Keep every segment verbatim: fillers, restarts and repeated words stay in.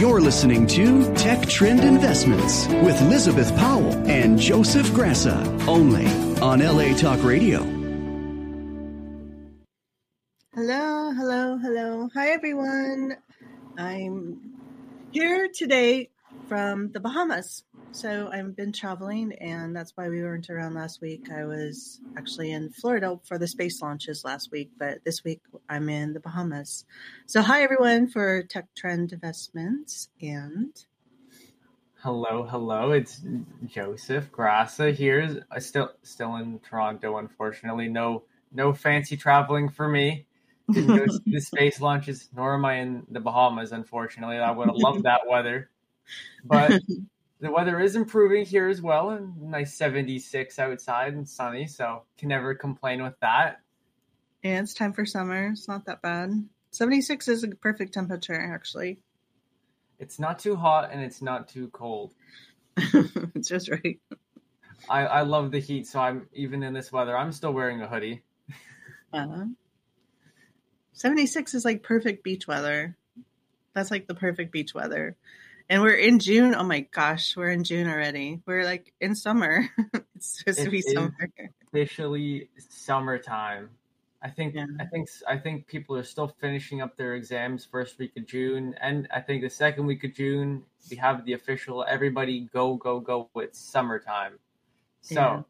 You're listening to Tech Trend Investments with Elizabeth Powell and Joseph Grassa, only on L A Talk Radio. Hello, hello, hello. Hi, everyone. I'm here today from the Bahamas. So I've been traveling, and that's why we weren't around last week. I was actually in Florida for the space launches last week, but this week I'm in the Bahamas. So hi, everyone, for Tech Trend Investments. And hello, hello. It's Joseph Grassa here. I still still in Toronto, unfortunately. No no fancy traveling for me. Didn't go to the space launches, nor am I in the Bahamas, unfortunately. I would have loved that weather. But the weather is improving here as well. And nice seventy-six outside and sunny, so can never complain with that. Yeah, it's time for summer. It's not that bad. seventy-six is a perfect temperature, actually. It's not too hot and it's not too cold. It's just right. I, I love the heat, so I'm even in this weather, I'm still wearing a hoodie. Uh-huh. seventy-six is like perfect beach weather. That's like the perfect beach weather. And we're in June. Oh my gosh, we're in June already. We're like in summer. It's supposed it to be summer. Officially summertime. I think yeah. I think I think people are still finishing up their exams first week of June, and I think the second week of June we have the official everybody go go go. It's summertime. So, yeah.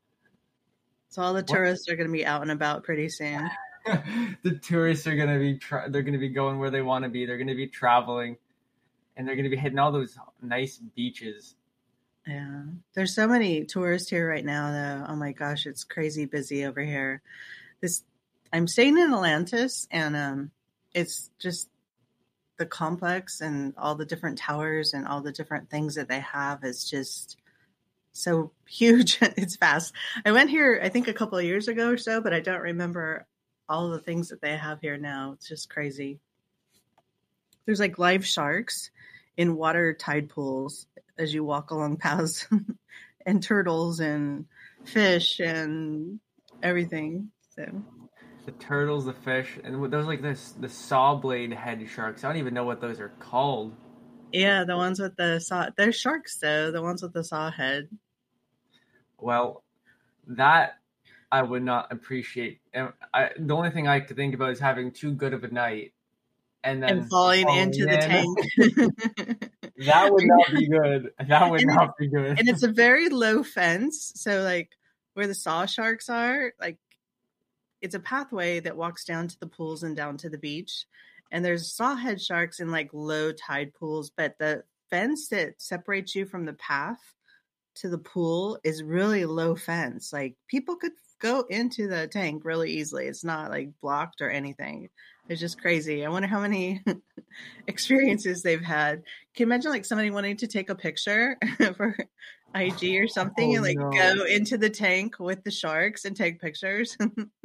so all the tourists what? are going to be out and about pretty soon. The tourists are going to be tra- they're going to be going where they want to be. They're going to be traveling. And they're going to be hitting all those nice beaches. Yeah. There's so many tourists here right now, though. Oh, my gosh. It's crazy busy over here. This, I'm staying in Atlantis, and um, it's just the complex and all the different towers and all the different things that they have is just so huge. It's vast. I went here, I think, a couple of years ago or so, but I don't remember all the things that they have here now. It's just crazy. There's like live sharks in water tide pools as you walk along paths and turtles and fish and everything. So the turtles, the fish, and those like this the saw blade head sharks. I don't even know what those are called. Yeah, the ones with the saw. They're sharks though. The ones with the saw head. Well, that I would not appreciate. I, the only thing I could think about is having too good of a night. And then and falling, falling into in. the tank. That would not be good. That would and not it, be good. And it's a very low fence. So like where the saw sharks are, like it's a pathway that walks down to the pools and down to the beach. And there's sawhead sharks in like low tide pools, but the fence that separates you from the path to the pool is really low fence. Like people could go into the tank really easily. It's not like blocked or anything. It's just crazy. I wonder how many experiences they've had. Can you imagine like somebody wanting to take a picture for I G or something oh, and like no. go into the tank with the sharks and take pictures?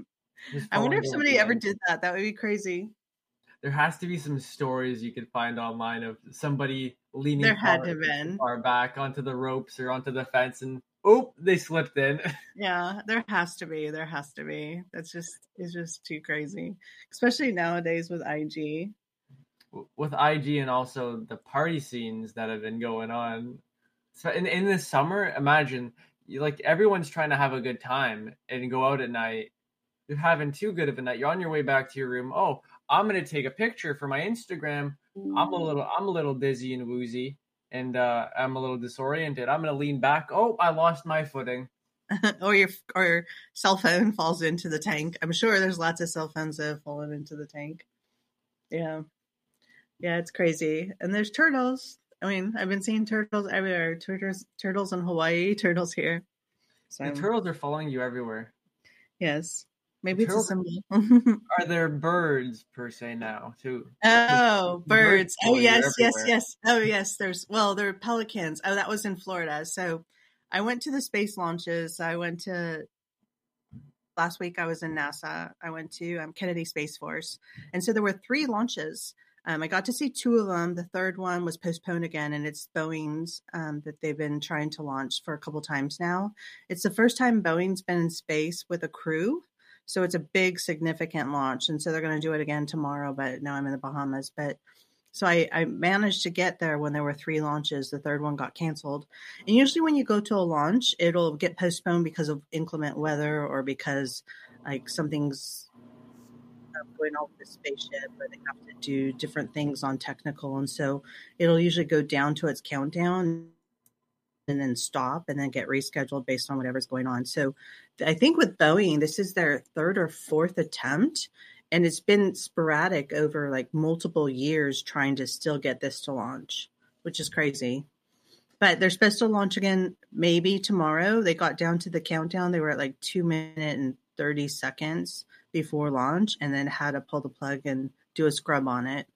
I wonder if somebody ever did that. That would be crazy. There has to be some stories you could find online of somebody leaning there had far, to been. far back onto the ropes or onto the fence and oh, they slipped in. Yeah, there has to be. There has to be. That's just, it's just too crazy. Especially nowadays with I G. With I G and also the party scenes that have been going on. So in, in the summer, imagine, you like everyone's trying to have a good time and go out at night. You're having too good of a night. You're on your way back to your room. Oh, I'm going to take a picture for my Instagram. I'm a little, I'm a little dizzy and woozy. And uh, I'm a little disoriented. I'm going to lean back. Oh, I lost my footing. or your or your cell phone falls into the tank. I'm sure there's lots of cell phones that have fallen into the tank. Yeah. Yeah, it's crazy. And there's turtles. I mean, I've been seeing turtles everywhere. Turtles, turtles in Hawaii, turtles here. So, the turtles are following you everywhere. Yes. Maybe the it's turtles, a symbol. Are there birds per se now too? Oh, birds. birds. Oh, yes, yes, yes. Oh, yes. There's, well, there are pelicans. Oh, that was in Florida. So I went to the space launches. I went to, last week I was in NASA. I went to um, Kennedy Space Force. And so there were three launches. Um, I got to see two of them. The third one was postponed again, and it's Boeing's um, that they've been trying to launch for a couple times now. It's the first time Boeing's been in space with a crew. So it's a big, significant launch. And so they're going to do it again tomorrow, but now I'm in the Bahamas. But So I, I managed to get there when there were three launches. The third one got canceled. And usually when you go to a launch, it'll get postponed because of inclement weather or because like something's going on with the spaceship or they have to do different things on technical. And so it'll usually go down to its countdown and then stop and then get rescheduled based on whatever's going on. So I think with Boeing, this is their third or fourth attempt. And it's been sporadic over like multiple years trying to still get this to launch, which is crazy. But they're supposed to launch again maybe tomorrow. They got down to the countdown. They were at like two minutes and thirty seconds before launch and then had to pull the plug and do a scrub on it.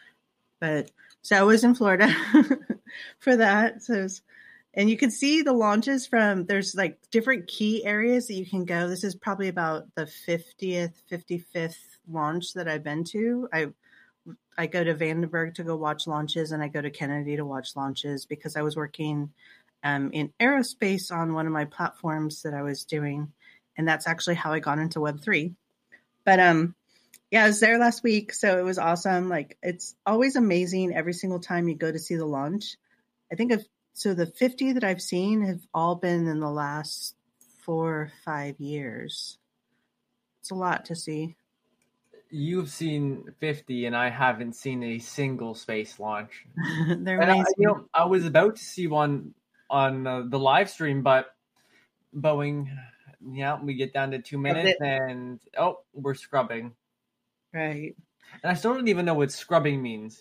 But so I was in Florida for that. So, was, and you can see the launches from, there's like different key areas that you can go. This is probably about the fiftieth, fifty-fifth launch that I've been to. I I go to Vandenberg to go watch launches and I go to Kennedy to watch launches because I was working um, in aerospace on one of my platforms that I was doing. And that's actually how I got into Web three. But um, yeah, I was there last week. So it was awesome. Like it's always amazing every single time you go to see the launch. I think of, so the fifty that I've seen have all been in the last four or five years. It's a lot to see. You've seen fifty, and I haven't seen a single space launch. They're and amazing. I, you know, I was about to see one on uh, the live stream, but Boeing, yeah, we get down to two minutes, and oh, we're scrubbing. Right. And I still don't even know what scrubbing means.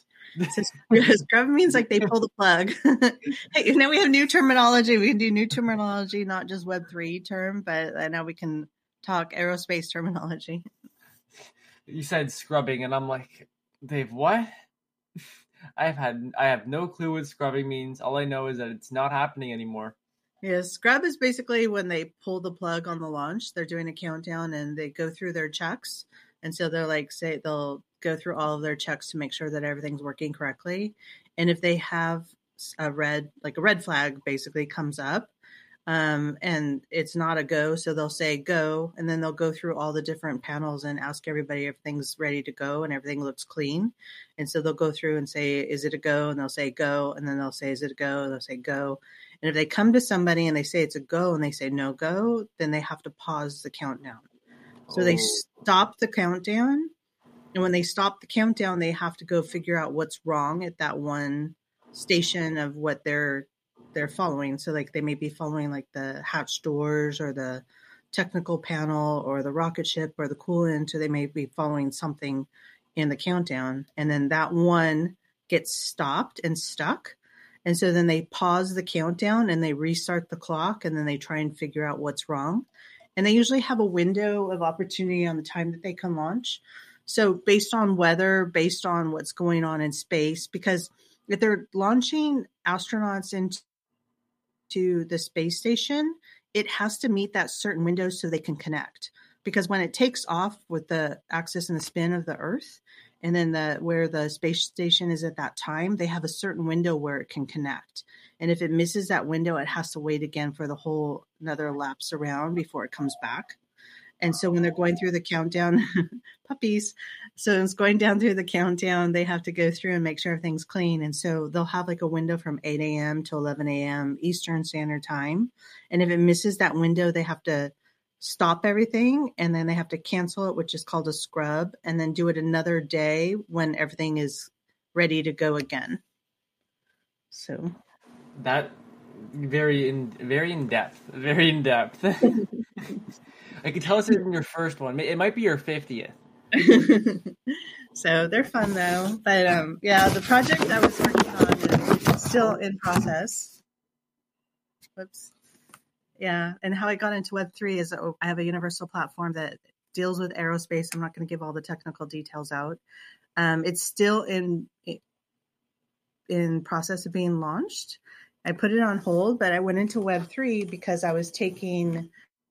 Scrub means like they pull the plug. Hey, now we have new terminology. We can do new terminology, not just Web three term, but now we can talk aerospace terminology. You said scrubbing, and I'm like, Dave, what? I've had I have no clue what scrubbing means. All I know is that it's not happening anymore. Yeah, scrub is basically when they pull the plug on the launch. They're doing a countdown and they go through their checks. And so they're like, say they'll go through all of their checks to make sure that everything's working correctly. And if they have a red, like a red flag basically comes up, um, and it's not a go. So they'll say go, and then they'll go through all the different panels and ask everybody if everything's ready to go and everything looks clean. And so they'll go through and say, is it a go? And they'll say go. And then they'll say, is it a go? And they'll say go. And if they come to somebody and they say it's a go and they say no go, then they have to pause the countdown. So oh. they stop the countdown. And when they stop the countdown, they have to go figure out what's wrong at that one station of what they're they're following. So like they may be following like the hatch doors or the technical panel or the rocket ship or the coolant, or they may be following something in the countdown. And then that one gets stopped and stuck. And so then they pause the countdown and they restart the clock and then they try and figure out what's wrong. And they usually have a window of opportunity on the time that they can launch. So based on weather, based on what's going on in space, because if they're launching astronauts into the space station, it has to meet that certain window so they can connect. Because when it takes off with the axis and the spin of the Earth, and then the where the space station is at that time, they have a certain window where it can connect. And if it misses that window, it has to wait again for the whole another laps around before it comes back. And so when they're going through the countdown, puppies, so it's going down through the countdown, they have to go through and make sure everything's clean. And so they'll have like a window from eight a.m. to eleven a.m. Eastern Standard Time. And if it misses that window, they have to stop everything and then they have to cancel it, which is called a scrub, and then do it another day when everything is ready to go again. So that very in very in depth, very in depth. I can tell us it's in your first one. It might be your fiftieth. So they're fun though. But um, yeah, the project I was working on is still in process. Whoops. Yeah, and how I got into Web three is I have a universal platform that deals with aerospace. I'm not going to give all the technical details out. Um, it's still in in process of being launched. I put it on hold, but I went into Web three because I was taking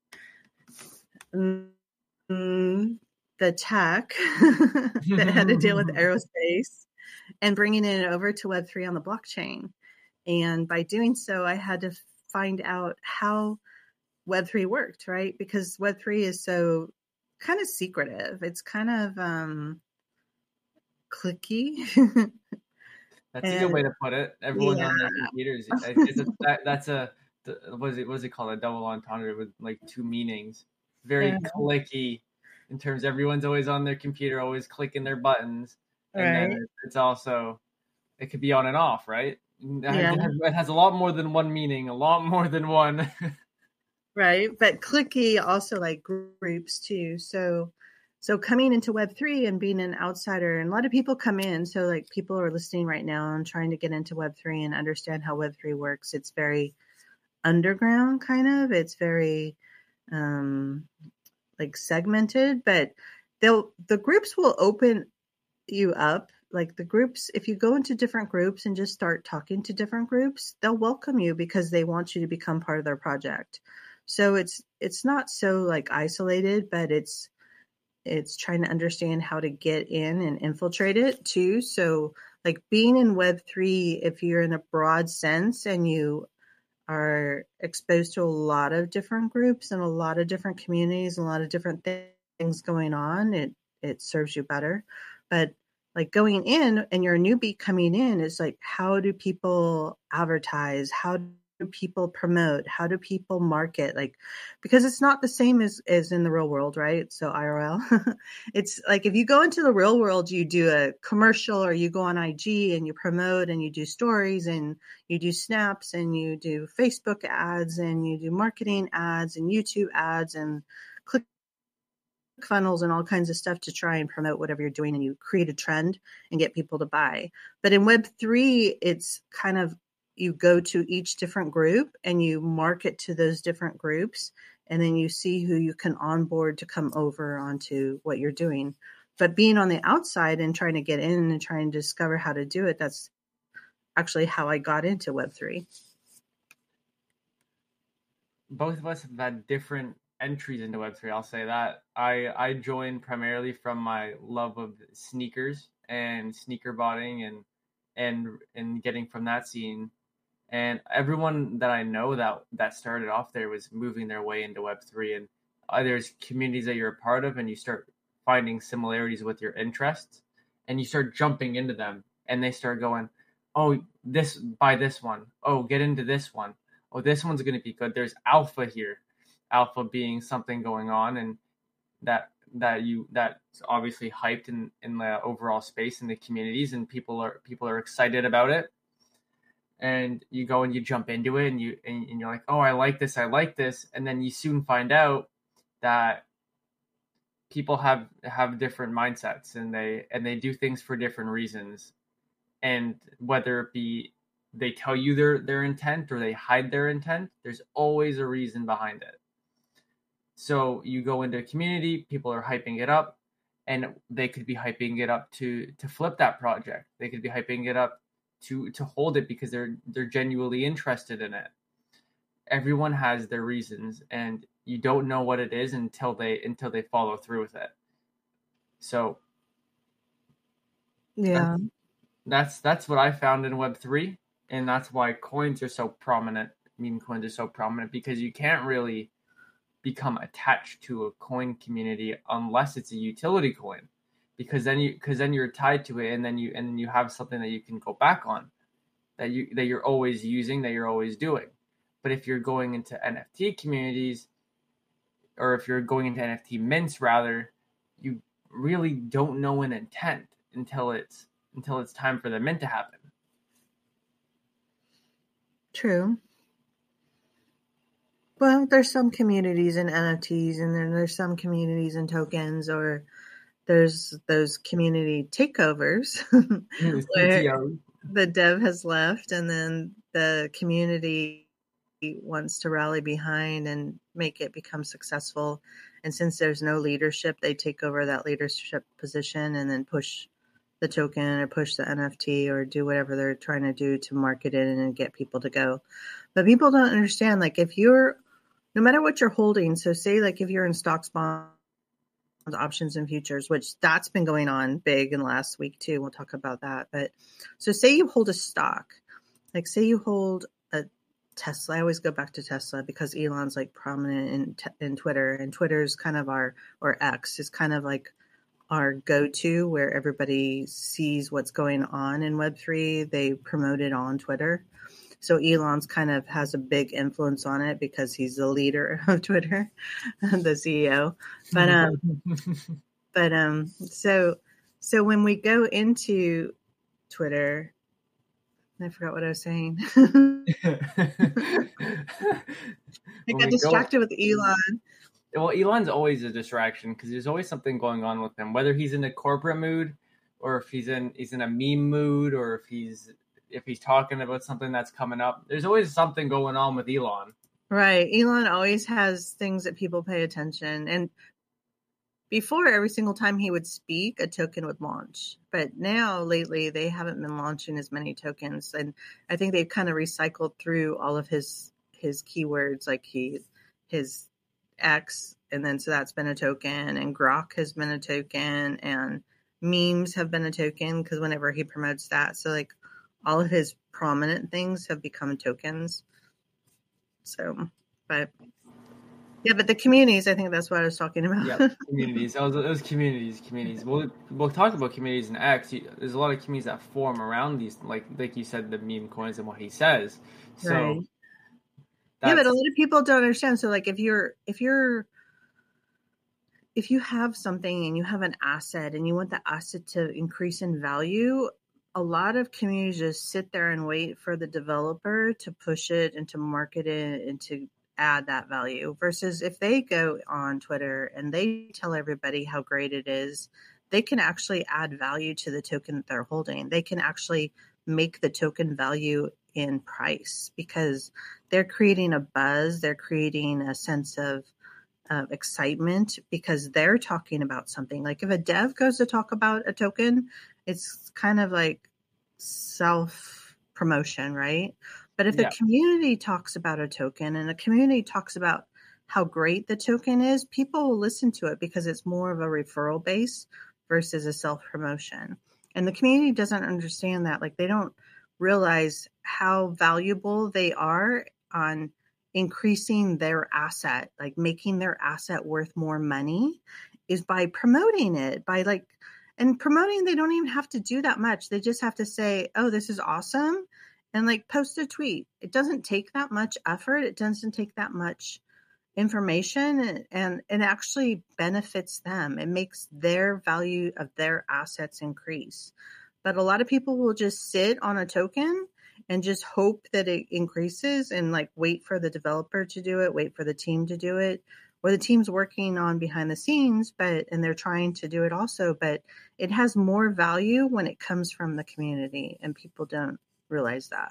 um, the tech that had to deal with aerospace and bringing it over to Web three on the blockchain. And by doing so, I had to find out how Web three worked, right? Because Web three is so kind of secretive. It's kind of um, cliquey. That's a good And way to put it. Everyone's yeah. on their computers. It's a, that, that's a what is it? What is it called? A double entendre with like two meanings. Very Yeah. clicky in terms. Everyone's always on their computer, always clicking their buttons, and Right. then it's also it could be on and off, right? Yeah. It has, it has a lot more than one meaning. A lot more than one. Right. But clicky also like groups too. So so coming into Web three and being an outsider, and a lot of people come in. So like people are listening right now and trying to get into Web three and understand how Web three works. It's very underground kind of. It's very um like segmented, but they'll the groups will open you up. Like the groups, if you go into different groups and just start talking to different groups, they'll welcome you because they want you to become part of their project. So it's it's not so like isolated, but it's it's trying to understand how to get in and infiltrate it too. So like being in Web three, if you're in a broad sense and you are exposed to a lot of different groups and a lot of different communities, and a lot of different th- things going on, it it serves you better. But like going in and you're a newbie coming in, is like, how do people advertise? How do people promote? How do people market? Like, because it's not the same as, as in the real world, right? So I R L, it's like, if you go into the real world, you do a commercial or you go on I G and you promote and you do stories and you do snaps and you do Facebook ads and you do marketing ads and YouTube ads and click funnels and all kinds of stuff to try and promote whatever you're doing, and you create a trend and get people to buy. But in Web three, it's kind of, you go to each different group and you market to those different groups, and then you see who you can onboard to come over onto what you're doing. But being on the outside and trying to get in and trying to discover how to do it, that's actually how I got into Web three. Both of us have had different entries into Web three. I'll say that. I I joined primarily from my love of sneakers and sneaker botting and and and getting from that scene. And everyone that I know that that started off there was moving their way into Web three. And uh, there's communities that you're a part of, and you start finding similarities with your interests, and you start jumping into them, and they start going, "Oh, this buy this one. Oh, get into this one. Oh, this one's going to be good. There's alpha here." Alpha being something going on, and that that you that's obviously hyped in in the overall space in the communities, and people are people are excited about it. And you go and you jump into it, and you and, and you're like, "Oh, I like this, I like this," and then you soon find out that people have have different mindsets, and they and they do things for different reasons, and whether it be they tell you their their intent or they hide their intent, there's always a reason behind it. So you go into a community, people are hyping it up, and they could be hyping it up to to flip that project. They could be hyping it up to to hold it because they're they're genuinely interested in it. Everyone has their reasons, and you don't know what it is until they until they follow through with it. So Yeah. that's that's what I found in Web three, and that's why coins are so prominent. Meme coins are so prominent because you can't really become attached to a coin community unless it's a utility coin, because then you because then you're tied to it, and then you and then you have something that you can go back on, that you that you're always using, that you're always doing. But if you're going into N F T communities, or if you're going into N F T mints rather, you really don't know an intent until it's until it's time for the mint to happen. True. Well, there's some communities in N F Ts, and then there's some communities in tokens, or there's those community takeovers where the dev has left, and then the community wants to rally behind and make it become successful. And since there's no leadership, they take over that leadership position and then push the token or push the N F T or do whatever they're trying to do to market it and get people to go. But people don't understand, like, if you're, no matter what you're holding, so say like if you're in stocks, bonds, options, and futures, which that's been going on big in the last week too. We'll talk about that. But so say you hold a stock, like say you hold a Tesla. I always go back to Tesla because Elon's like prominent in in Twitter, and Twitter's kind of our, or X is kind of like our go-to where everybody sees what's going on in Web three. They promote it on Twitter. So Elon's kind of has a big influence on it because he's the leader of Twitter, the C E O. But um, but um, so so when we go into Twitter, I forgot what I was saying. I got distracted go, with Elon. Well, Elon's always a distraction because there's always something going on with him, whether he's in a corporate mood or if he's in he's in a meme mood or if he's if he's talking about something that's coming up. There's always something going on with Elon. Right. Elon always has things that people pay attention. And before, every single time he would speak, a token would launch. But now, lately, they haven't been launching as many tokens. And I think they've kind of recycled through all of his his keywords, like he his X, and then so that's been a token, and Grok has been a token, and memes have been a token because whenever he promotes that, so like all of his prominent things have become tokens. So, but yeah, but the communities, I think that's what I was talking about. Yeah, communities. It was, it was communities, communities. We'll we'll talk about communities in X. There's a lot of communities that form around these, like like you said, the meme coins and what he says. So. Right. Yeah, but a lot of people don't understand. So like if you're if you're if you have something and you have an asset and you want the asset to increase in value, a lot of communities just sit there and wait for the developer to push it and to market it and to add that value. Versus if they go on Twitter and they tell everybody how great it is, they can actually add value to the token that they're holding. They can actually make the token value in price because they're creating a buzz. They're creating a sense of uh, excitement because they're talking about something. Like if a dev goes to talk about a token, it's kind of like self promotion, right? But if the yeah. community talks about a token and the community talks about how great the token is, people will listen to it because it's more of a referral base versus a self promotion. And the community doesn't understand that. Like they don't realize how valuable they are on increasing their asset, like making their asset worth more money is by promoting it, by like, and promoting, they don't even have to do that much. They just have to say, oh, this is awesome. And like post a tweet. It doesn't take that much effort. It doesn't take that much information and, and it actually benefits them. It makes their value of their assets increase. But a lot of people will just sit on a token and just hope that it increases and like wait for the developer to do it, wait for the team to do it, or the team's working on behind the scenes, but and they're trying to do it also. But it has more value when it comes from the community, and people don't realize that.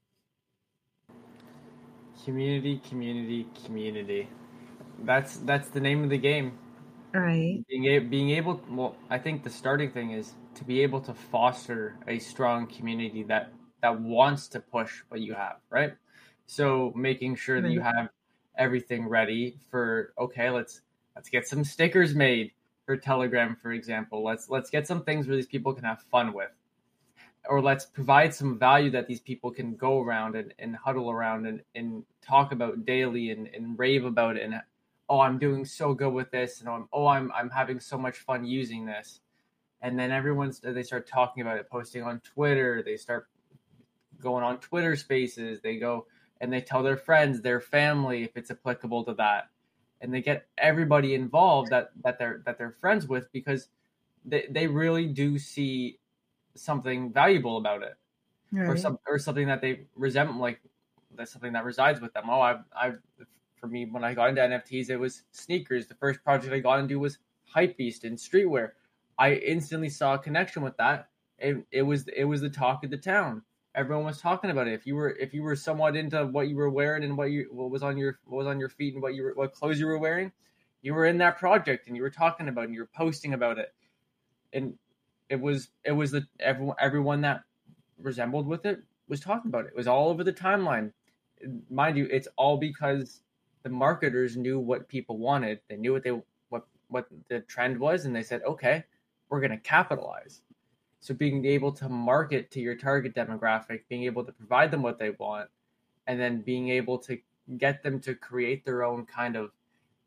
Community, community, community. That's that's the name of the game. Right. Being able, being able, well, I think the starting thing is to be able to foster a strong community that that wants to push what you have, right? So making sure that you have everything ready for, okay, let's let's get some stickers made for Telegram, for example. Let's let's get some things where these people can have fun with. Or let's provide some value that these people can go around and, and huddle around and, and talk about daily and, and rave about it. And, oh, I'm doing so good with this. And I'm, oh, I'm I'm having so much fun using this. And then everyone's, they start talking about it, posting on Twitter. They start going on Twitter Spaces. They go and they tell their friends, their family, if it's applicable to that. And they get everybody involved that, that they're that they're friends with because they, they really do see something valuable about it, right. or some or something that they resent, like that's something that resides with them. Oh, I've I've for me when I got into N F Ts, it was sneakers. The first project I got into was Hypebeast and streetwear. I instantly saw a connection with that. It it was it was the talk of the town. Everyone was talking about it. If you were if you were somewhat into what you were wearing and what you what was on your what was on your feet and what you were what clothes you were wearing, you were in that project and you were talking about it and you were posting about it. And It was it was the everyone everyone that resembled with it was talking about it. It was all over the timeline. Mind you, it's all because the marketers knew what people wanted. They knew what they what what the trend was, and they said, "Okay, we're going to capitalize." So being able to market to your target demographic, being able to provide them what they want, and then being able to get them to create their own kind of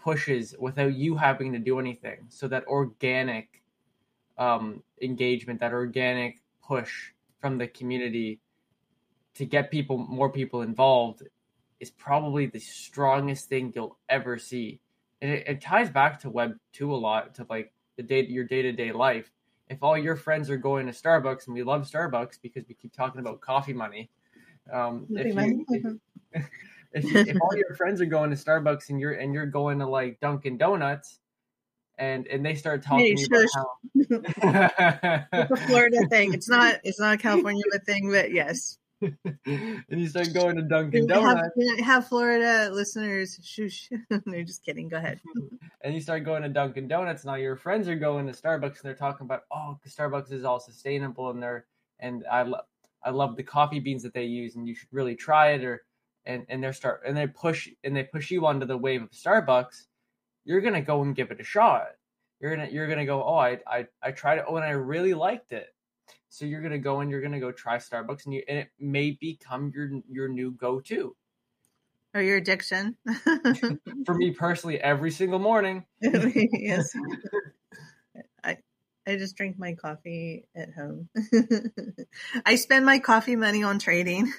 pushes without you having to do anything. So that organic um, engagement, that organic push from the community to get people, more people involved, is probably the strongest thing you'll ever see. And it, it ties back to Web two a lot, to like the day, your day-to-day life. If all your friends are going to Starbucks, and we love Starbucks because we keep talking about coffee money. Um, if, you, if, if, you, if all your friends are going to Starbucks and you're and you're going to like Dunkin' Donuts, and and they start talking Hey, about shush. how It's a Florida thing. It's not. It's not a California thing, but yes. and you start going to Dunkin' We have, Donuts, we have Florida listeners. Shush. No, just kidding. Go ahead. and you start going to Dunkin' Donuts, and all your friends are going to Starbucks, and they're talking about, oh, Starbucks is all sustainable, and they're and I love I love the coffee beans that they use, and you should really try it, or and and they start and they push and they push you onto the wave of Starbucks. You're gonna go and give it a shot. You're gonna you're gonna go, oh, I I I tried it, oh, and I really liked it. So you're gonna go and you're gonna go try Starbucks, and you and it may become your your new go-to. Or your addiction. For me personally, every single morning. Yes. I I just drink my coffee at home. I spend my coffee money on trading.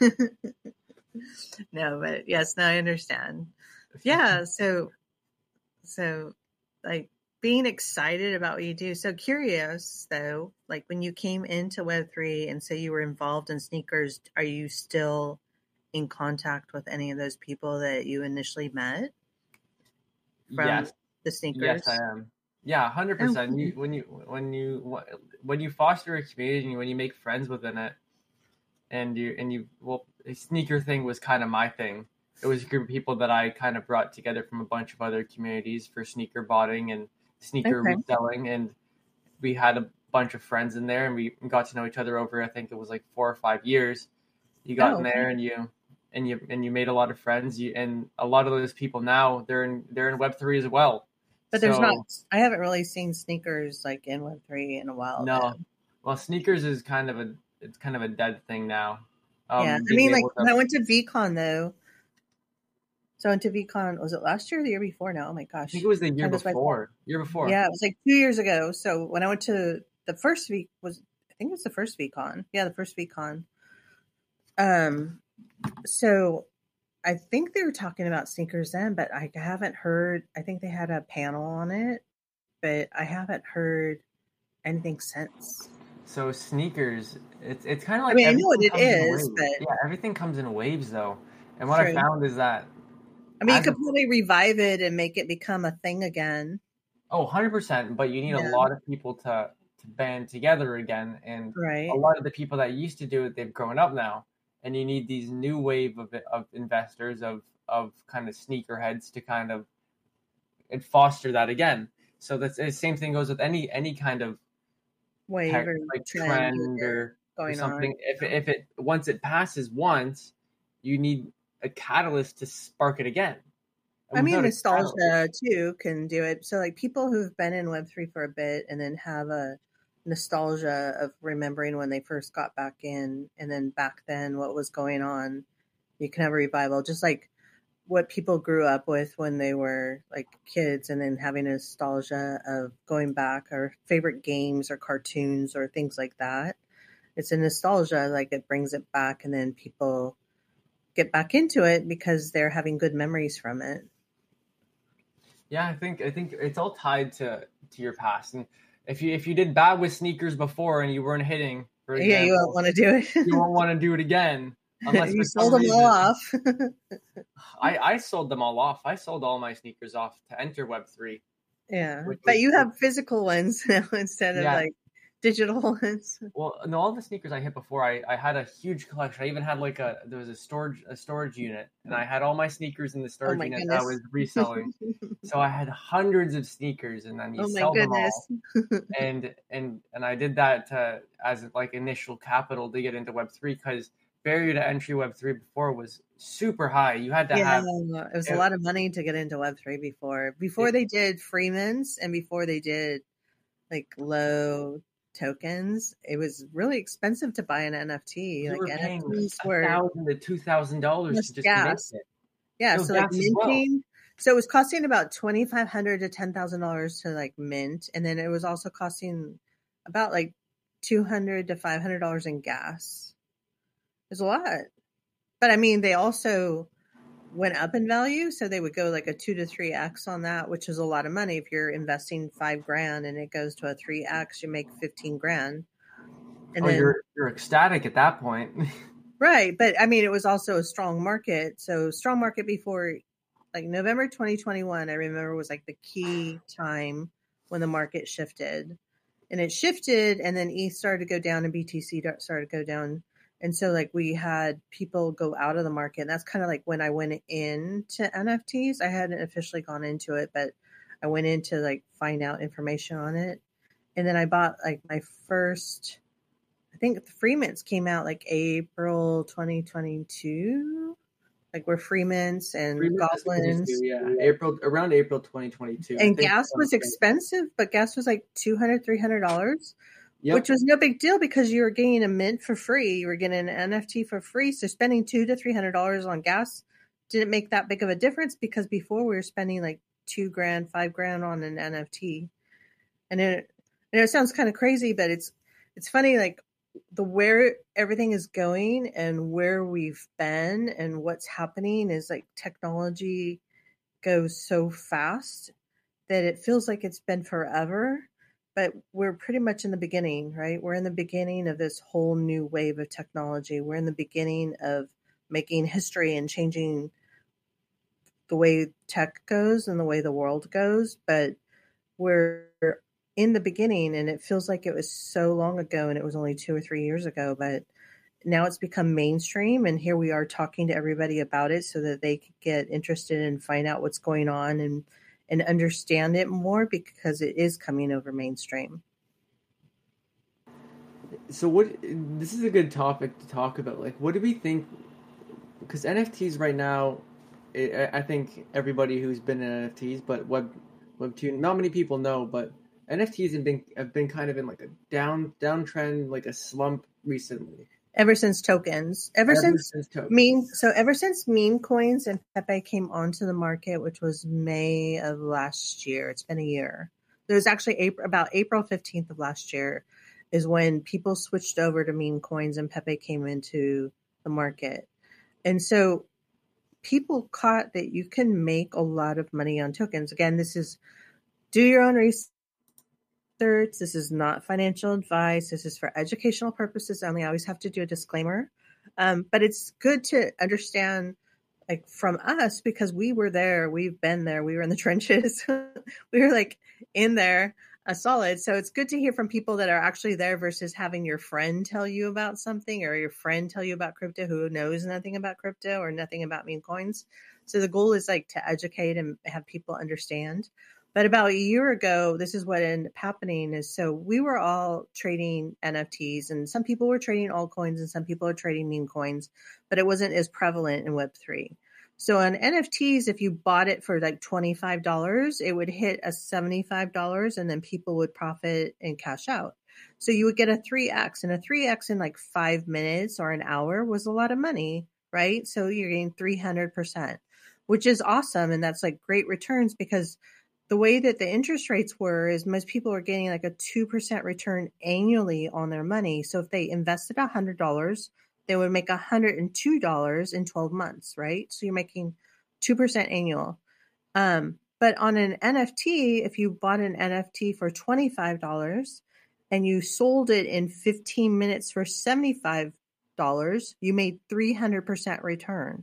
No, but yes, no, I understand. Yeah, so so like being excited about what you do. So curious though, like when you came into Web three and say you were involved in sneakers, are you still in contact with any of those people that you initially met from Yes. the sneakers? Yes, I am. Yeah, one hundred percent. Oh. You, when you when you when you foster a community, when you make friends within it, and you and you well, a sneaker thing was kind of my thing. It was a group of people that I kind of brought together from a bunch of other communities for sneaker botting and sneaker Okay. reselling, and we had a bunch of friends in there, and we got to know each other over, I think it was like four or five years. You got Oh, in okay. there, and you and you and you made a lot of friends. You and a lot of those people now they're in they're in Web three as well. But there's So, not, I haven't really seen sneakers like in Web three in a while. no. though. Well, sneakers is kind of a it's kind of a dead thing now. Um, Yeah. I being mean, like able to- when I went to VCon though. So I went to VCon, was it last year or the year before now? Oh my I gosh. think it was the year Time goes by before. Year before. Yeah, it was like two years ago. So when I went to the first week was, I think it was the first VCon. Yeah, the first VCon. Um, so I think they were talking about sneakers then, but I haven't heard. I think they had a panel on it, but I haven't heard anything since. So sneakers, it's it's kind of like I mean, I know what everything it comes in is, waves. but yeah, everything comes in waves though. And what I True. found is that I mean, you as could a- probably revive it and make it become a thing again. oh, one hundred percent, but you need Yeah. a lot of people to to band together again, and Right. a lot of the people that used to do it, they've grown up now, and you need these new wave of of investors of of kind of sneakerheads to kind of and foster that again. So that's the same thing goes with any any kind of Wave tech, or like trend, trend or, or going something. on. If it, if it once it passes once, you need a catalyst to spark it again. And I mean, without a catalyst- nostalgia too can do it. So, like people who've been in Web three for a bit and then have a nostalgia of remembering when they first got back in, and then back then what was going on, you can have a revival, just like what people grew up with when they were like kids, and then having a nostalgia of going back, or favorite games or cartoons or things like that. It's a nostalgia, like it brings it back, and then people get back into it because they're having good memories from it. Yeah, I think I think it's all tied to to your past. And if you if you did bad with sneakers before and you weren't hitting, for example, Yeah, you won't want to do it. you won't want to do it again. Unless You for some sold them all reason- off. I, I sold them all off. I sold all my sneakers off to enter Web three. Yeah, Which but was- you have physical ones now instead of Yeah. like digital ones. Well, no, all the sneakers I hit before, I, I had a huge collection. I even had like a there was a storage a storage unit, and I had all my sneakers in the storage my unit that I goodness. was reselling. So I had hundreds of sneakers, and then you Oh my sell them goodness. all. And and and I did that to, as like initial capital to get into Web three, because barrier to entry Web three before was super high. You had to Yeah, have it was it- a lot of money to get into Web three before. Before It- they did Freeman's and before they did like low tokens, it was really expensive to buy an N F T. you Like were paying N F Ts a were thousand to two thousand dollars Plus to just gas. make it. Yeah, No, so like gas as well. minting, So it was costing about twenty-five hundred dollars to ten thousand dollars to like mint. And then it was also costing about like two hundred dollars to five hundred dollars in gas. It's a lot. But I mean, they also went up in value. So they would go like a two to three X on that, which is a lot of money. If you're investing five grand and it goes to a three X, you make fifteen grand. And oh, then, you're, you're ecstatic at that point. right. But I mean, it was also a strong market. So strong market before like November twenty twenty-one, I remember was like the key time when the market shifted. And it shifted, and then E T H started to go down and B T C started to go down. And so like we had people go out of the market. And that's kind of like when I went into N F Ts. I hadn't officially gone into it, but I went in to like find out information on it. And then I bought like my first, I think the free mints came out like April twenty twenty-two. Like we're free mints and free goblins. Yeah, April around April twenty twenty-two. And gas was expensive, but gas was like two hundred dollars, three hundred dollars. Yep. Which was no big deal because you were getting a mint for free. You were getting an N F T for free. So spending two to three hundred dollars on gas didn't make that big of a difference because before we were spending like two grand, five grand on an N F T. And it, and it sounds kind of crazy, but it's it's funny like the where everything is going and where we've been and what's happening is like technology goes so fast that it feels like it's been forever. But we're pretty much in the beginning, right? We're in the beginning of this whole new wave of technology. We're in the beginning of making history and changing the way tech goes and the way the world goes. But we're in the beginning, and it feels like it was so long ago, and it was only two or three years ago. But now it's become mainstream, and here we are talking to everybody about it so that they could get interested and find out what's going on and and understand it more because it is coming over mainstream. So what, this is a good topic to talk about. Like, what do we think? Because N F Ts right now, it, I think everybody who's been in N F Ts, but Web, Web two, not many people know, but N F Ts have been, have been kind of in like a down, downtrend, like a slump recently. Ever since tokens, ever, ever since, since tokens. meme, so ever since meme coins and Pepe came onto the market, which was May of last year, it's been a year. It was actually April, about April fifteenth of last year is when people switched over to meme coins and Pepe came into the market. And so people caught that you can make a lot of money on tokens. Again, this is do your own research. This is not financial advice. This is for educational purposes only. I always have to do a disclaimer. Um, but it's good to understand like from us because we were there. We've been there. We were in the trenches. We were like in there a solid. So it's good to hear from people that are actually there versus having your friend tell you about something or your friend tell you about crypto who knows nothing about crypto or nothing about meme coins. So the goal is like to educate and have people understand. But about a year ago, this is what ended up happening is so we were all trading N F Ts and some people were trading altcoins and some people are trading meme coins, but it wasn't as prevalent in Web three. So on N F Ts, if you bought it for like twenty-five dollars, it would hit a seventy-five dollars and then people would profit and cash out. So you would get a three X and a three X in like five minutes or an hour was a lot of money, right? So you're getting three hundred percent, which is awesome. And that's like great returns because the way that the interest rates were is most people are getting like a two percent return annually on their money. So if they invested one hundred dollars, they would make one hundred two dollars in twelve months, right? So you're making two percent annual. Um, but on an N F T, if you bought an N F T for twenty-five dollars and you sold it in fifteen minutes for seventy-five dollars, you made three hundred percent return.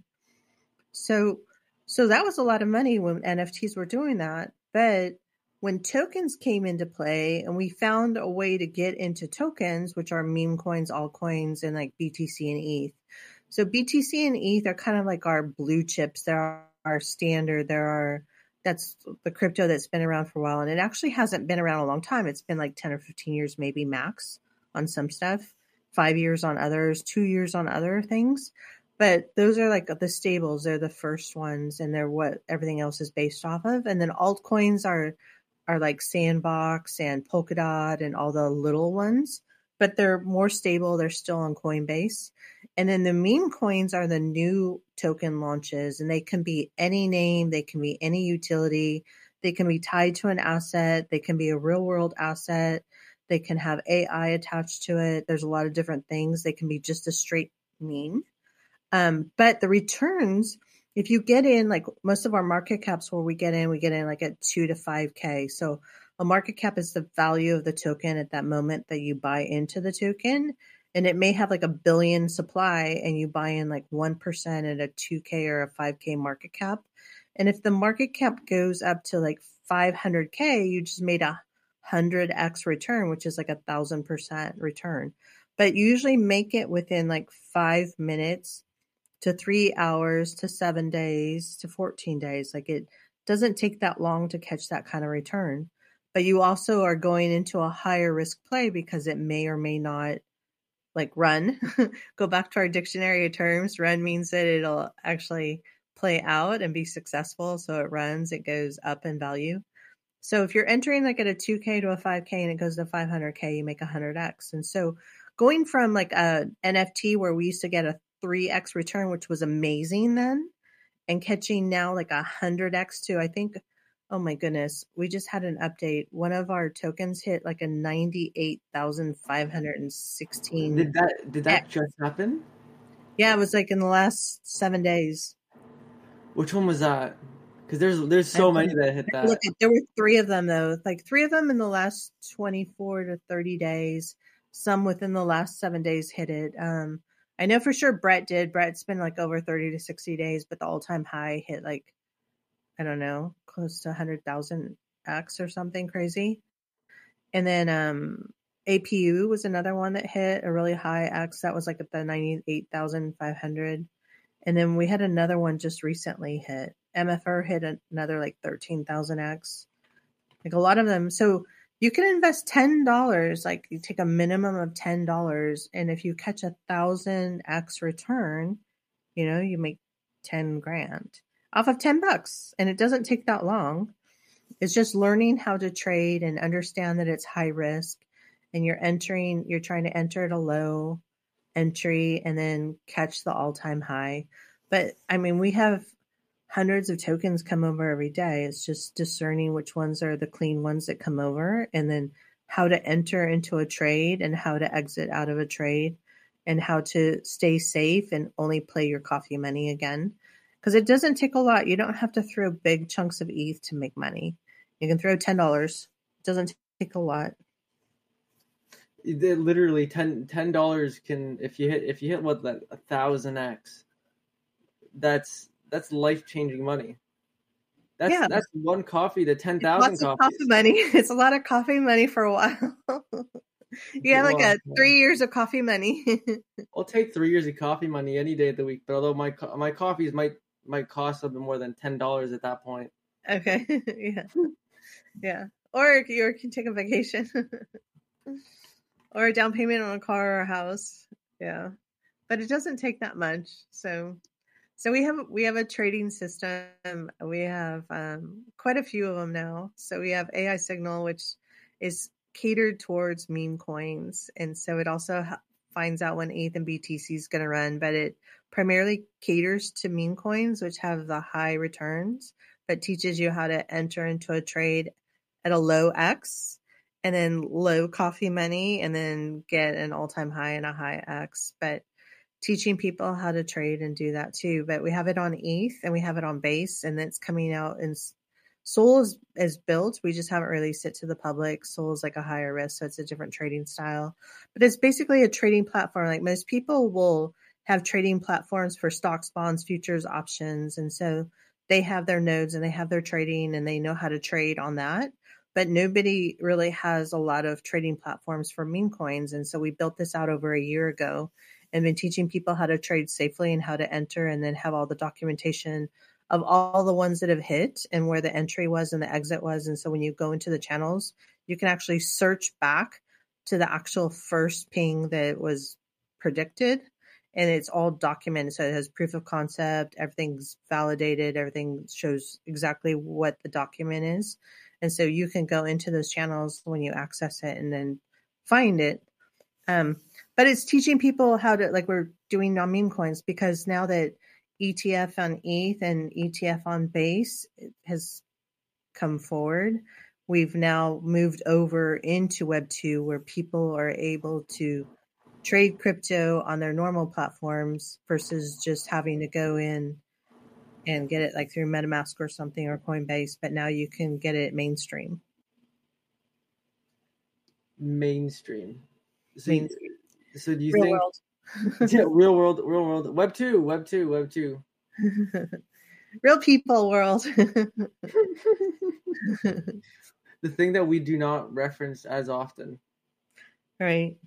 So, so that was a lot of money when N F Ts were doing that. But when tokens came into play and we found a way to get into tokens, which are meme coins, altcoins, and like B T C and E T H. So B T C and E T H are kind of like our blue chips. They're our standard. There are, that's the crypto that's been around for a while. And it actually hasn't been around a long time. It's been like ten or fifteen years, maybe max on some stuff, five years on others, two years on other things. But those are like the stables. They're the first ones and they're what everything else is based off of. And then altcoins are, are like Sandbox and Polkadot and all the little ones. but they're more stable. They're still on Coinbase. And then the meme coins are the new token launches, and they can be any name. They can be any utility. They can be tied to an asset. They can be a real world asset. They can have A I attached to it. There's a lot of different things. They can be just a straight meme. Um, but the returns, if you get in, like most of our market caps where we get in, we get in like at two to five K. So a market cap is the value of the token at that moment that you buy into the token. And it may have like a billion supply and you buy in like one percent at a two K or a five K market cap. And if the market cap goes up to like five hundred K, you just made a one hundred X return, which is like a thousand percent return. But you usually make it within like five minutes to three hours to seven days to fourteen days. Like it doesn't take that long to catch that kind of return. But you also are going into a higher risk play because it may or may not like run. Go back to our dictionary of terms. Run means that it'll actually play out and be successful. So it runs, it goes up in value. So if you're entering like at a two K to a five K and it goes to five hundred K, you make one hundred X. And so going from like a N F T where we used to get a three X return, which was amazing then, and catching now like a one hundred X to, I think, oh my goodness, we just had an update. One of our tokens hit like a ninety-eight thousand five hundred sixteen. Did that did that X. just happen? Yeah, it was like in the last seven days. Which one was that? Because there's there's so many that hit that. Look, there were three of them though, like three of them in the last twenty-four to thirty days. Some within the last seven days hit it. Um, I know for sure Brett did. Brett's been like over thirty to sixty days, but the all-time high hit like, I don't know, close to one hundred thousand X or something crazy. And then um, A P U was another one that hit a really high X. That was like at the ninety-eight thousand five hundred. And then we had another one just recently hit. M F R hit another like thirteen thousand X. Like a lot of them. So you can invest ten dollars, like you take a minimum of ten dollars. And if you catch a thousand X return, you know, you make ten grand off of ten bucks. And it doesn't take that long. It's just learning how to trade and understand that it's high risk and you're entering, you're trying to enter at a low entry and then catch the all-time high. But I mean, we have hundreds of tokens come over every day. It's just discerning which ones are the clean ones that come over and then how to enter into a trade and how to exit out of a trade and how to stay safe and only play your coffee money again. Because it doesn't take a lot. You don't have to throw big chunks of E T H to make money. You can throw ten dollars. It doesn't take a lot. It literally ten ten dollars can if you hit if you hit what that a thousand X, that's that's life changing money. That's Yeah. that's one coffee to ten It's thousand lots of coffees. coffee money. It's a lot of coffee money for a while. You have like a three years of coffee money. I'll take three years of coffee money any day of the week. But although my co- my coffees might might cost a bit more than ten dollars at that point. Okay. Yeah. Yeah. Or you can take a vacation. Or a down payment on a car or a house. Yeah. But it doesn't take that much. So so we have we have a trading system. We have um, quite a few of them now. So we have A I Signal, which is catered towards meme coins. And so it also ha- finds out when E T H and B T C is going to run, but it primarily caters to meme coins, which have the high returns, but teaches you how to enter into a trade at a low X and then low coffee money and then get an all-time high and a high X. But teaching people how to trade and do that too. But we have it on E T H and we have it on Base, and it's coming out in Sol is, is built. We just haven't released it to the public. Sol is like a higher risk, so it's a different trading style. But it's basically a trading platform. Like most people will have trading platforms for stocks, bonds, futures, options. And so they have their nodes and they have their trading and they know how to trade on that. But nobody really has a lot of trading platforms for meme coins. And so we built this out over a year ago and been teaching people how to trade safely and how to enter, and then have all the documentation of all the ones that have hit and where the entry was and the exit was. And so when you go into the channels, you can actually search back to the actual first ping that was predicted, and it's all documented. So it has proof of concept, everything's validated, everything shows exactly what the document is. And so you can go into those channels when you access it and then find it. Um, but it's teaching people how to, like we're doing non-meme coins, because now that E T F on E T H and E T F on Base has come forward, we've now moved over into Web two, where people are able to trade crypto on their normal platforms versus just having to go in and get it like through MetaMask or something or Coinbase. But now you can get it mainstream. Mainstream. So, mainstream. You, so do you real think world. yeah, real world, real world, Web two, Web two, Web two. Real people world. The thing that we do not reference as often. Right.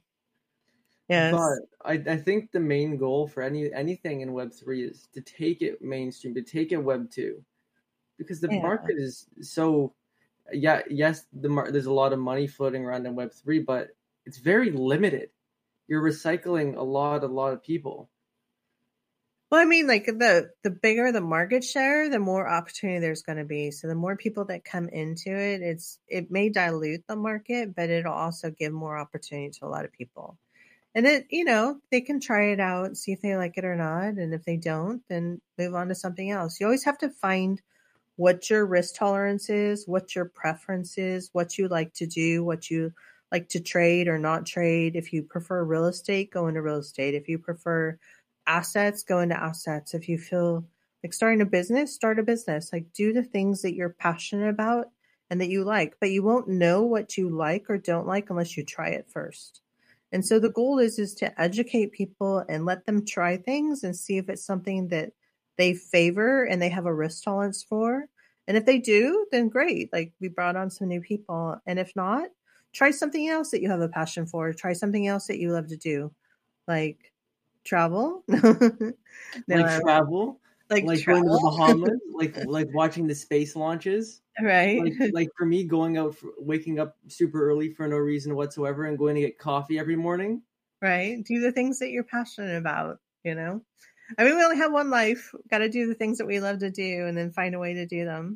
Yes. But I, I think the main goal for any anything in Web three is to take it mainstream, to take it Web two. Because the yeah. market is so, yeah, yes, the mar- there's a lot of money floating around in Web three, but it's very limited. You're recycling a lot, a lot of people. Well, I mean, like the the bigger the market share, the more opportunity there's going to be. So the more people that come into it, it's it may dilute the market, but it'll also give more opportunity to a lot of people. And it, you know, they can try it out, see if they like it or not, and if they don't, then move on to something else. You always have to find what your risk tolerance is, what your preference is, what you like to do, what you like to trade or not trade. If you prefer real estate, go into real estate. If you prefer assets, go into assets. If you feel like starting a business, start a business. Like do the things that you're passionate about and that you like, but you won't know what you like or don't like unless you try it first. And so the goal is, is to educate people and let them try things and see if it's something that they favor and they have a risk tolerance for. And if they do, then great. Like we brought on some new people. And if not, try something else that you have a passion for. Try something else that you love to do. Like travel. no, like travel. Like, like travel. going to the Bahamas. like like watching the space launches. Right. Like, like for me, going out, for, waking up super early for no reason whatsoever and going to get coffee every morning. Right. Do the things that you're passionate about, you know? I mean, we only have one life. Got to do the things that we love to do and then find a way to do them.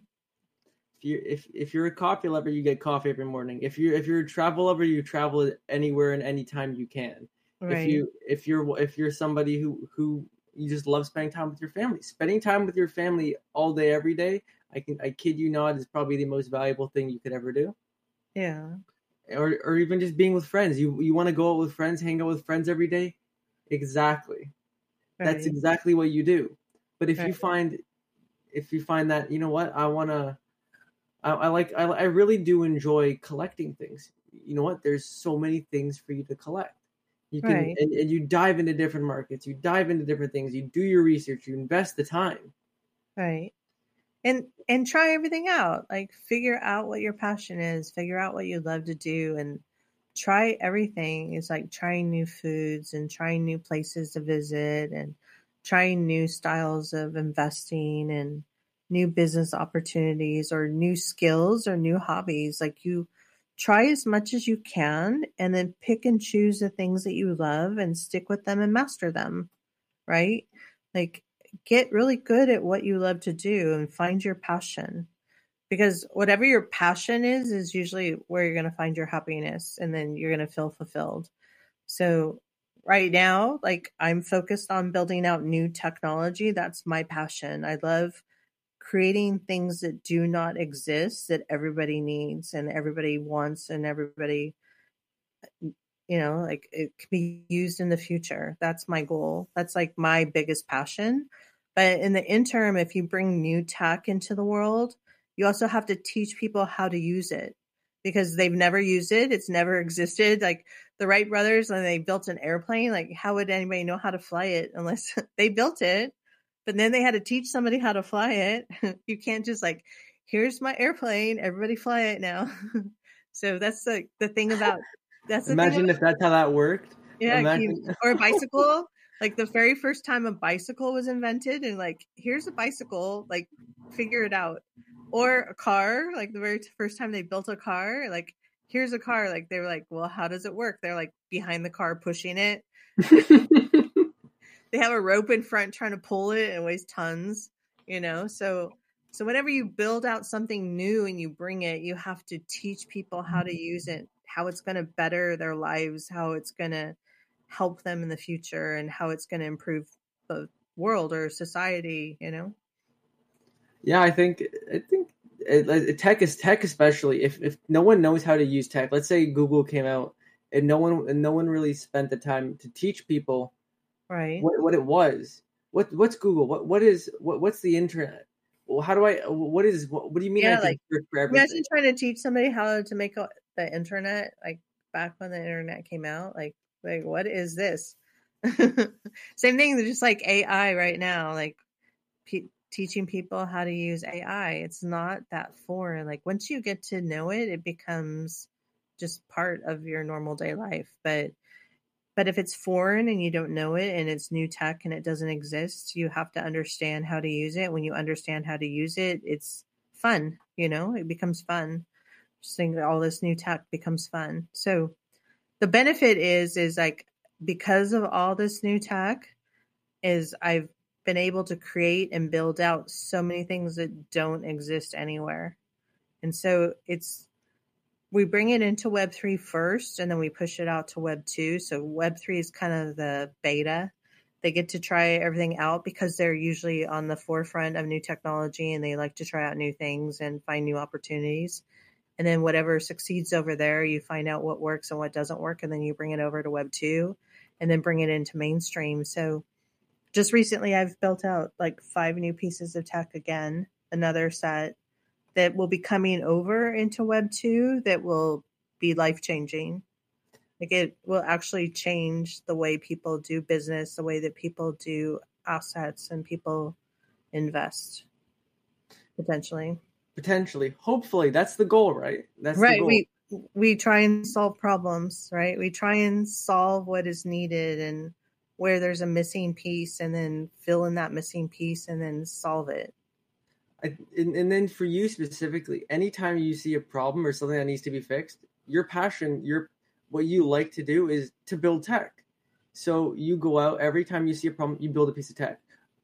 If you're, if, if you're a coffee lover, you get coffee every morning. If you're, if you're a travel lover, you travel anywhere and anytime you can. Right. If you, if you're, if you're somebody who, who you just love spending time with your family, spending time with your family all day, every day, I can, I kid you not, is probably the most valuable thing you could ever do. Yeah. Or, or even just being with friends. You, you want to go out with friends, hang out with friends every day. Exactly. Right. That's exactly what you do. But if right. you find, if you find that, you know what, I want to, I, I like, I, I really do enjoy collecting things. You know what? There's so many things for you to collect. You can, right. and, and you dive into different markets. You dive into different things. You do your research. You invest the time. Right. And and try everything out. Like figure out what your passion is. Figure out what you love to do, and try everything. It's like trying new foods and trying new places to visit and trying new styles of investing and new business opportunities or new skills or new hobbies. Like you try as much as you can and then pick and choose the things that you love and stick with them and master them. Right? Like get really good at what you love to do and find your passion, because whatever your passion is, is usually where you're going to find your happiness, and then you're going to feel fulfilled. So right now, like I'm focused on building out new technology. That's my passion. I love creating things that do not exist that everybody needs and everybody wants and everybody, you know, like it can be used in the future. That's my goal. That's like my biggest passion. But in the interim, if you bring new tech into the world, you also have to teach people how to use it, because they've never used it. It's never existed. Like the Wright brothers, when they built an airplane, like how would anybody know how to fly it unless they built it? But then they had to teach somebody how to fly it. You can't just like, here's my airplane, everybody fly it now. So that's the, the thing about That's the Imagine thing if that's how that worked. Yeah, Imagine. you, or a bicycle. Like the very first time a bicycle was invented, and like, here's a bicycle, like figure it out. Or a car, like the very first time they built a car, like here's a car. Like they were like, well, how does it work? They're like behind the car pushing it. They have a rope in front trying to pull it, and it weighs tons, you know. So So whenever you build out something new and you bring it, you have to teach people how to use it, how it's going to better their lives, how it's going to help them in the future, and how it's going to improve the world or society, you know? Yeah, I think I think it, it, tech is tech, especially if, if no one knows how to use tech. Let's say Google came out and no one and no one really spent the time to teach people right what, what it was. What what's Google? What what is what what's the internet? Well, how do I? What is? What, what do you mean? Yeah, I like can for everything? imagine trying to teach somebody how to make a, the internet, like back when the internet came out. Like, like what is this? Same thing, just like A I right now. Like pe- teaching people how to use A I. It's not that foreign. Like once you get to know it, it becomes just part of your normal day life. But But if it's foreign and you don't know it and it's new tech and it doesn't exist, you have to understand how to use it. When you understand how to use it, it's fun, you know, it becomes fun. Just think that all this new tech becomes fun. So the benefit is, is like, because of all this new tech is I've been able to create and build out so many things that don't exist anywhere. And so it's, we bring it into Web three first, and then we push it out to Web two. So Web three is kind of the beta. They get to try everything out because they're usually on the forefront of new technology, and they like to try out new things and find new opportunities. And then whatever succeeds over there, you find out what works and what doesn't work, and then you bring it over to Web two, and then bring it into mainstream. So just recently, I've built out like five new pieces of tech again, another set that will be coming over into Web two that will be life-changing. Like it will actually change the way people do business, the way that people do assets and people invest, potentially. Potentially. Hopefully. That's the goal, right? That's right. the goal. We, we try and solve problems, right? We try and solve what is needed and where there's a missing piece, and then fill in that missing piece and then solve it. I, and, and then for you specifically, anytime you see a problem or something that needs to be fixed, your passion, your what you like to do is to build tech. So you go out every time you see a problem, you build a piece of tech,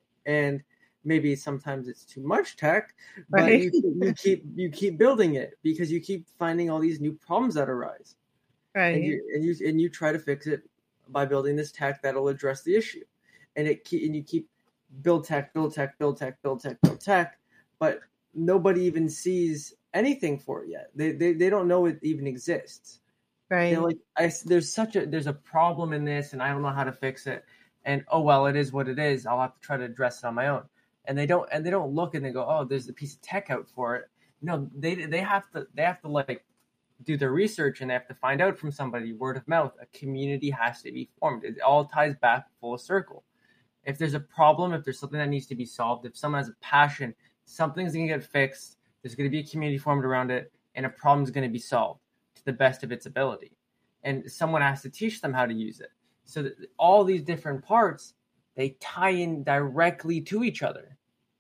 and maybe sometimes it's too much tech, but right. you, you keep you keep building it because you keep finding all these new problems that arise, right? And you and you and you try to fix it by building this tech that'll address the issue, and it and you keep build tech, build tech, build tech, build tech, build tech. But nobody even sees anything for it yet. They they, they don't know it even exists. Right. They're like, I, there's such a there's a problem in this, and I don't know how to fix it. And oh well, it is what it is. I'll have to try to address it on my own. And they don't and they don't look and they go, oh, there's a piece of tech out for it. No, they they have to they have to like do their research, and they have to find out from somebody. Word of mouth. A community has to be formed. It all ties back full circle. If there's a problem, if there's something that needs to be solved, if someone has a passion, something's going to get fixed, there's going to be a community formed around it, and a problem's going to be solved to the best of its ability. And someone has to teach them how to use it. So that all these different parts, they tie in directly to each other.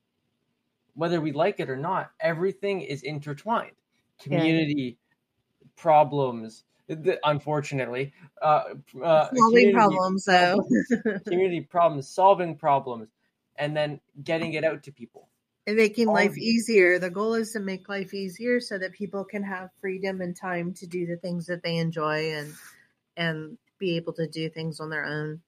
Whether we like it or not, everything is intertwined. Community, yeah. problems, unfortunately. Uh, uh, solving problems, though. community problems, solving problems, and then getting it out to people. And making life easier. The goal is to make life easier so that people can have freedom and time to do the things that they enjoy and and be able to do things on their own.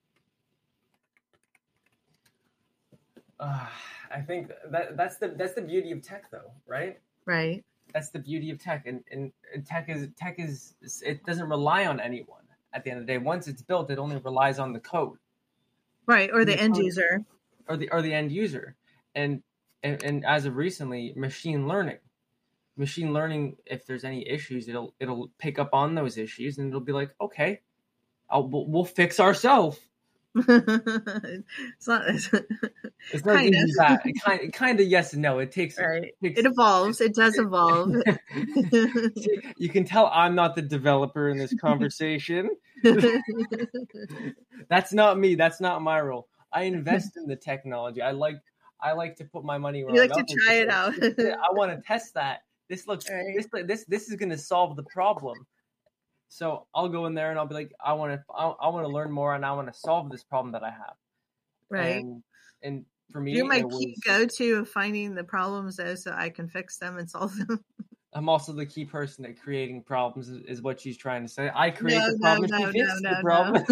Uh, I think that that's the that's the beauty of tech, though, right? Right. That's the beauty of tech, and, and tech is tech is it doesn't rely on anyone. At the end of the day, once it's built, it only relies on the code, right, or the, the end code, user, or the or the end user, and. And, and as of recently, machine learning, machine learning, if there's any issues, it'll it'll pick up on those issues, and it'll be like, okay, I'll, we'll, we'll fix ourselves. it's not. It's, it's not even that. It kind, kind of yes and no. It takes. Right. It, takes, it evolves. It does evolve. You can tell I'm not the developer in this conversation. That's not me. That's not my role. I invest in the technology. I like. I like to put my money where you my like to try it out. I want to test that. This looks right. this this this is going to solve the problem. So I'll go in there and I'll be like, I want to I, I want to learn more, and I want to solve this problem that I have. Right. And, and for me. You're my it key was, go-to of finding the problems, though, so I can fix them and solve them. I'm also the key person at creating problems, is, is what she's trying to say. I create No, the no, problem, no, she no, fixes no, the problem.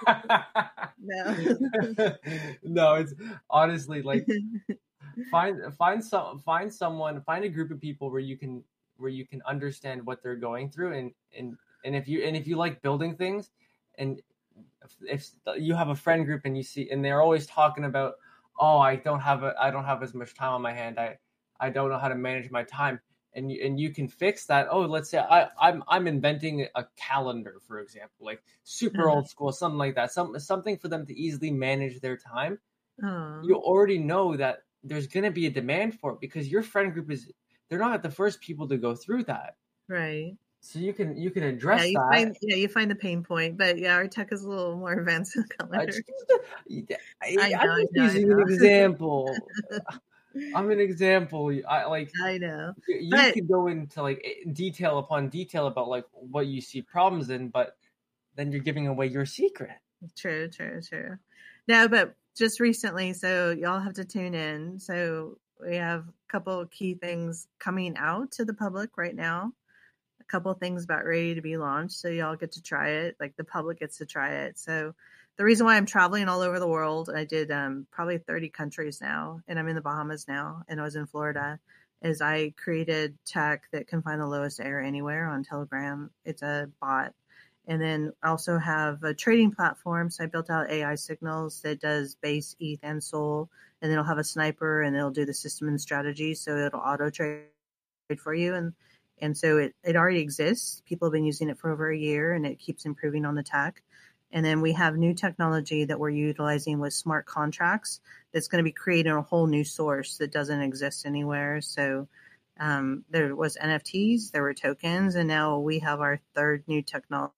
No. No, it's honestly like find find some find someone, find a group of people where you can where you can understand what they're going through, and and and if you and if you like building things, and if, if you have a friend group and you see and they're always talking about, oh, I don't have a I don't have as much time on my hand, I I don't know how to manage my time. And you, and you can fix that. Oh, let's say I, I'm I'm inventing a calendar, for example, like super Uh-huh. old school, something like that. Some something for them to easily manage their time. Oh. You already know that there's going to be a demand for it because your friend group is they're not the first people to go through that. Right. So you can you can address Yeah, you that. find yeah, you find the pain point, but yeah, our tech is a little more advanced than I calendar. just, I, I know, I'm I just know, I using know. an example. I'm an example. I like. I know. You, you But- could go into like detail upon detail about like what you see problems in, but then you're giving away your secret. True, true, true. No, but just recently, so y'all have to tune in. So we have a couple of key things coming out to the public right now. A couple of things about ready to be launched. So y'all get to try it. Like the public gets to try it. So the reason why I'm traveling all over the world, I did um, probably thirty countries now, and I'm in the Bahamas now, and I was in Florida, is I created tech that can find the lowest error anywhere on Telegram. It's a bot. And then I also have a trading platform. So I built out A I signals that does base, E T H, and Sol. And then it'll have a sniper and it'll do the system and strategy. So it'll auto trade for you. And and so it, it already exists. People have been using it for over a year and it keeps improving on the tech. And then we have new technology that we're utilizing with smart contracts that's going to be creating a whole new source that doesn't exist anywhere. So um, there was N F Ts, there were tokens, and now we have our third new technology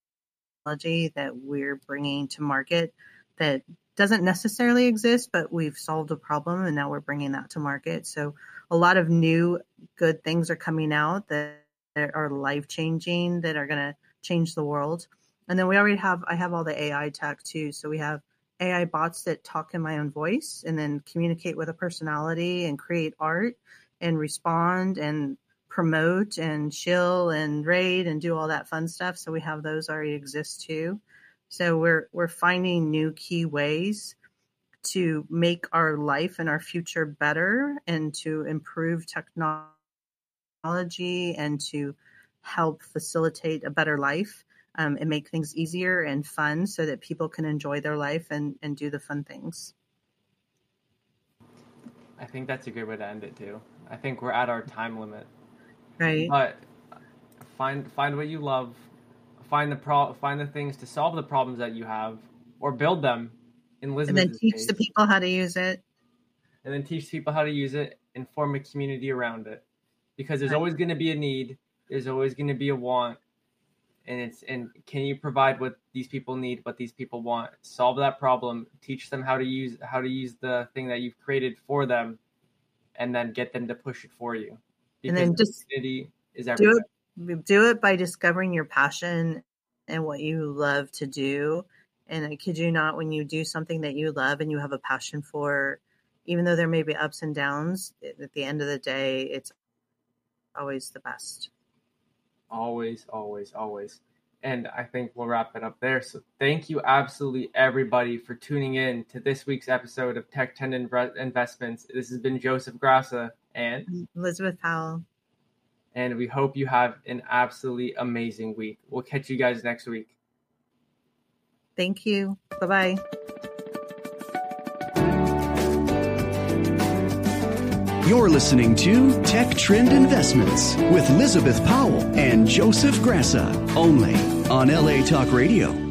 that we're bringing to market that doesn't necessarily exist, but we've solved a problem and now we're bringing that to market. So a lot of new good things are coming out that, that are life-changing, that are going to change the world. And then we already have, I have all the A I tech too. So we have A I bots that talk in my own voice and then communicate with a personality and create art and respond and promote and chill and raid and do all that fun stuff. So we have those already exist too. So we're we're finding new key ways to make our life and our future better and to improve technology and to help facilitate a better life um, and make things easier and fun so that people can enjoy their life and, and do the fun things. I think that's a good way to end it too. I think we're at our time limit. Right. But find find what you love, find the pro find the things to solve the problems that you have, or build them. In And Elizabeth's then teach case, the people how to use it. and then teach people how to use it, and form a community around it. Because there's Right. always going to be a need, there's always going to be a want, and it's and can you provide what these people need, what these people want? Solve that problem. Teach them how to use how to use the thing that you've created for them, and then get them to push it for you. And Because then just the community is do everything. it do it by discovering your passion and what you love to do. And I kid you not, when you do something that you love and you have a passion for, even though there may be ups and downs, at the end of the day, it's always the best. Always, always, always. And I think we'll wrap it up there. So thank you absolutely everybody for tuning in to this week's episode of Tech ten Investments. This has been Joseph Grassa and Elizabeth Powell. and we hope you have an absolutely amazing week. We'll catch you guys next week. Thank you. Bye-bye. You're listening to Tech Trend Investments with Elizabeth Powell and Joseph Grassa, only on L A Talk Radio.